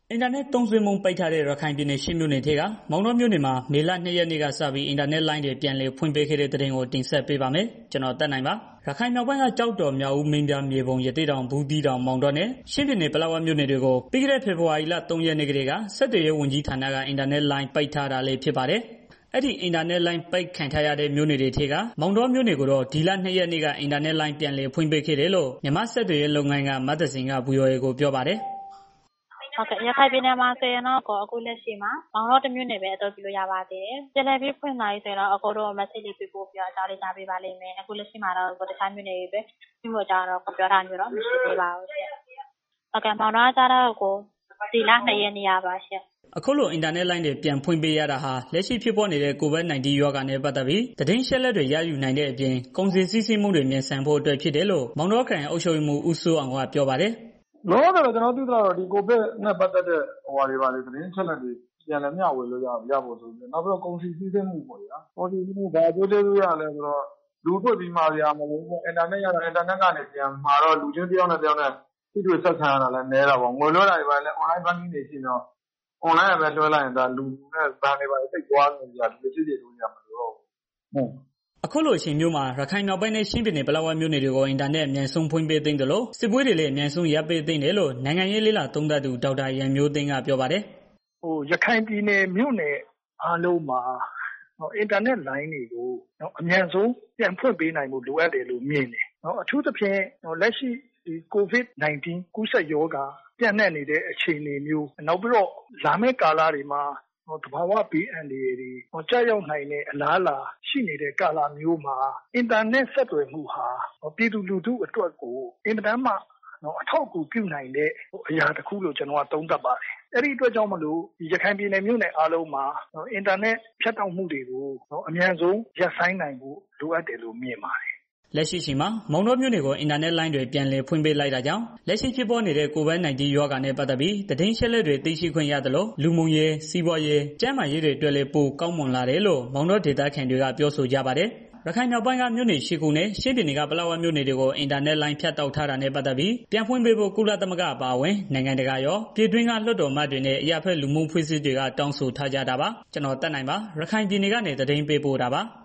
အင်တာနက်သုံးစွဲမှုပိတ်ထားတဲ့ရခိုင်ပြည်နယ်ရှစ်မြို့နယ်ထဲကမောင်တောမြို့နယ်မှာမေလ 2 ရက်နေ့ကစပြီးအင်တာနက်လိုင်းတွေပြန်လည်ဖွင့်ပေးခဲ့တဲ့သတင်းကိုတင်ဆက်ပေးပါမယ်။ ကျွန်တော်တက်နိုင်ပါရခိုင်မြောက်ပိုင်းကကြောက်တော်မြောက်ဦးမင်းပြားမြေပုံရသေ့တောင်ဘူးသီးတောင်မောင်တောနဲ့ချင်းပြည်နယ်ပလက်ဝမြို့နယ်တွေကိုပြီးခဲ့တဲ့ဖေဖော်ဝါရီလ 3 ရက်နေ့ကတည်းကဆက်သွယ်ရေးဝန်ကြီးဌာနကအင်တာနက်လိုင်းပိတ်ထားတာလည်းဖြစ်ပါတယ်။ အဲ့ဒီအင်တာနက်လိုင်းပိတ်ခံထားရတဲ့မြို့နယ်တွေထဲကမောင်တောမြို့နယ်ကိုတော့ဒီလ 2 ရက်နေ့ကအင်တာနက်လိုင်းပြန်လည်ဖွင့်ပေးခဲ့တယ်လို့မြန်မာဆက်သွယ်ရေးလုပ်ငန်းကမသက်စင်က VOA ကိုပြောပါတယ်။ဟုတ်ကဲ့ရခိုင်ပြည်နယ်မှာဆိုရင်တော့အခုလက်ရှိမှာမောင်တော်တစ်မြို့နယ်ပဲအသုံးပြုလို့ရပါသေးတယ်။ပြန်လည်ပြီးဖွင့်လာပြီဆိုရင်တော့အကိုတို့ message လေးပေးပို့ပြီးတော့အကြောင်းလေးကြားပေးပါလိမ့်မယ်။အခုလက်ရှိမှာတော့တခြားမြို့နယ်တွေပဲဖွင့်ဖို့အကြောင်းတော့ပြောထားမျိုးတော့မရှိသေးပါဘူးရှင့်။ဟုတ်ကဲ့မောင်တော်ကကြတော့ဒီလ 2 ရက်နေ့ရပါရှင့်။အခုလိုအင်တာနက်လိုင်းတွေပြန်ဖွင့်ပေးရတာဟာလက်ရှိဖြစ်ပေါ်နေတဲ့ COVID-19 ရောဂါနဲ့ပတ်သက်ပြီးသတင်းအချက်အလက်တွေရယူနိုင်တဲ့အပြင်ကုန်စည်စီးဆင်းမှုတွေမြန်ဆန်ဖို့အတွက်ဖြစ်တယ်လို့မောင်တောခရိုင်အုပ်ချုပ်ရေးမှူးဦးစိုးအောင်ကပြောပါတယ်။ "လောလောဆယ်တော့ကျွန်တော်သိသလောက်တော့ဒီကိုဗစ်နဲ့ပတ်သက်တဲ့သတင်းအချက်အလက်တွေပြန်လည်မျှဝေလို့ရဖို့ဆိုပြီးတော့နောက်ပြီးတော့ကုန်စည်စီးဆင်းမှုပေါ့ဗျာ။ကုန်စည်စီးဆင်းမှုဘာအကျိုးကျေးဇူးရလဲဆိုတော့လူတွေ့ပြီးမှာစရာမလိုဘူးပေါ့အင်တာနက်ရတော့အင်တာနက်ကနေပြန်မှာတော့လူချင်းတစ်ယောက်နဲ့တစ်ယောက်နဲ့ထိတွေ့ဆက်ဆံရတာလည်းနည်းတာပေါ့ငွေလွှဲတာတွေဘာတွေလည်း online banking တွေရှိနေတော့ online ကပဲလွှဲလိုက်ရင်လူနဲ့ဘဏ်တွေဘာတွေသိပ်သွားနေကြလူတွေချစ်ကြည်လို့ရမှာမလိုတော့ဘူး။အခုလိုအချိန်မျိုးမှာရခိုင်မြောက်ပိုင်းနဲ့ချင်းပြည်နယ်ပလက်ဝမြို့နယ်တွေကိုအင်တာနက်အမြန်ဆုံးဖွင့်ပေးသင့်တယ်လို့စစ်ပွဲတွေလည်းအမြန်ဆုံးရပ်ပေးသင့်တယ်လို့နိုင်ငံရေးလေ့လာသုံးသပ်သူဒေါက်တာရန်မျိုးသိန်းကပြောပါတယ်။ရခိုင်ပြည်နယ်မြို့နယ်အားလုံးမှာအင်တာနက်လိုင်းတွေကိုအမြန်ဆုံးပြန်ဖွင့်ပေးနိုင်ဖို့လိုအပ်တယ်လို့မြင်တယ်။အထူးသဖြင့်လက်ရှိ COVID-19 ကူးစက်ရောဂါပြန့်နှံ့နေတဲ့အခြေအနေမျိုးနောက်ပြီးတော့လာမယ့်ကာလတွေမှာသဘာဝဘေးအန္တရာယ်တွေကျရောက်နိုင်တဲ့အလားအလာရှိနေတဲ့ကာလမျိုးမှာအင်တာနက်ဆက်သွယ်မှုဟာပြည်သူလူထုအတွက်ကိုအင်မတန်မှအထောက်အကူပြုနိုင်တဲ့အရာတစ်ခုလို့ကျွန်တော်ကသုံးသပ်ပါတယ်။အဲ့ဒီအတွက်ကြောင့်မလို့ရခိုင်ပြည်နယ်မြို့နယ်အားလုံးမှာအင်တာနက်ဖြတ်တောက်မှုတွေကိုအမြန်ဆုံးရပ်ဆိုင်းနိုင်ဖို့လိုအပ်တယ်လို့မြင်ပါတယ်။လက်ရှိအချိန်မှာမောင်တောမြို့နယ်ကိုအင်တာနက်လိုင်းတွေပြန်လည်ဖွင့်ပေးလိုက်တာကြောင့်လက်ရှိဖြစ်ပေါ်နေတဲ့ COVID-19 ရောဂါနဲ့ပတ်သက်ပြီးသတင်းအချက်အလက်တွေသိရှိခွင့်ရသလိုလူမှုရေးစီးပွားရေးကျန်းမာရေးတွေအတွက်လည်းပိုကောင်းမွန်လာတယ်လို့မောင်တောဒေသခံတွေကပြောဆိုကြပါတယ်။ ရခိုင်မြောက်ပိုင်းကမြို့နယ် ၈ ခုနဲ့ချင်းပြည်နယ်ကပလက်ဝမြို့နယ်တွေကိုအင်တာနက်လိုင်းဖြတ်တောက်ထားတာနဲ့ပတ်သက်ပြီးပြန်ဖွင့်ပေးဖို့ကုလသမဂ္ဂအပါအဝင်နိုင်ငံတကာရောပြည်တွင်းကလွှတ်တော်အမတ်တွေနဲ့အရပ်ဖက်လူမှုအဖွဲ့အစည်းတွေကတောင်းဆိုထားကြတာပါ။ကျွန်တော်တက်နိုင်ပါရခိုင်ပြည်နယ်ကနေသတင်းပေးပို့တာပါ။